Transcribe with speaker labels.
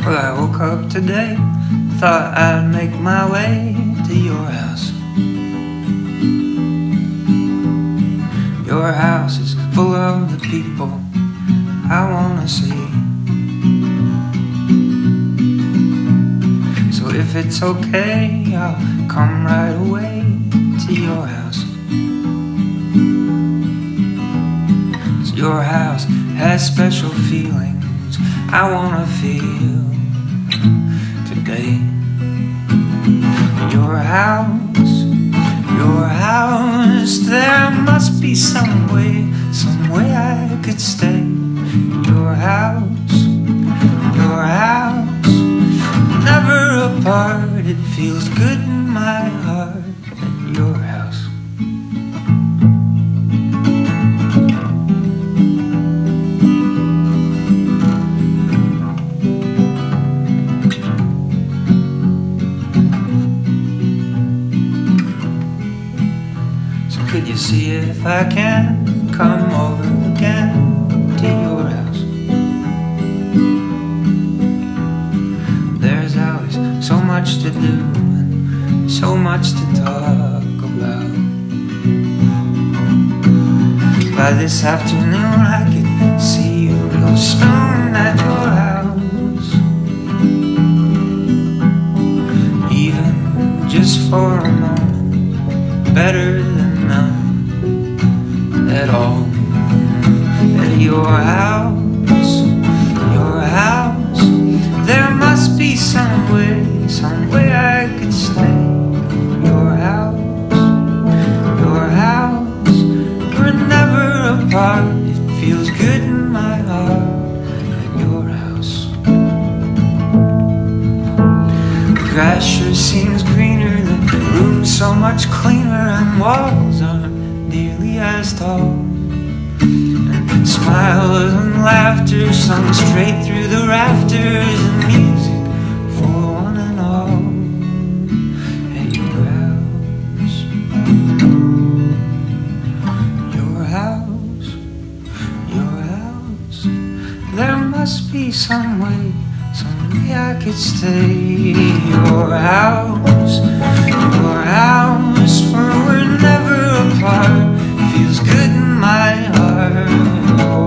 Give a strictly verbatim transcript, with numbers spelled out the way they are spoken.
Speaker 1: Well, I woke up today, thought I'd make my way to your house. Your house is full of the people I wanna see. So if it's okay, I'll come right away to your house. 'Cause your house has special feelings I wanna feel today. Your house, your house, there must be some way, some way I could stay. Your house, your house, never apart, it feels good in my heart at your house. Could you see if I can come over again to your house? There's always so much to do and so much to talk about. By this afternoon I could see you real soon at your house, even just for a moment, better than none at all. At your house, your house, there must be some way, some way I could stay. Your house, your house, we're never apart, it feels good in my heart at your house. The grass sure seems greener, the room's so much cleaner, and walls aren't nearly as tall. And smiles and laughter sung straight through the rafters, and music for one and all at your house. Your house, your house, there must be some way, some way I could stay. Your house, your house, where we're never apart, feels good in my heart.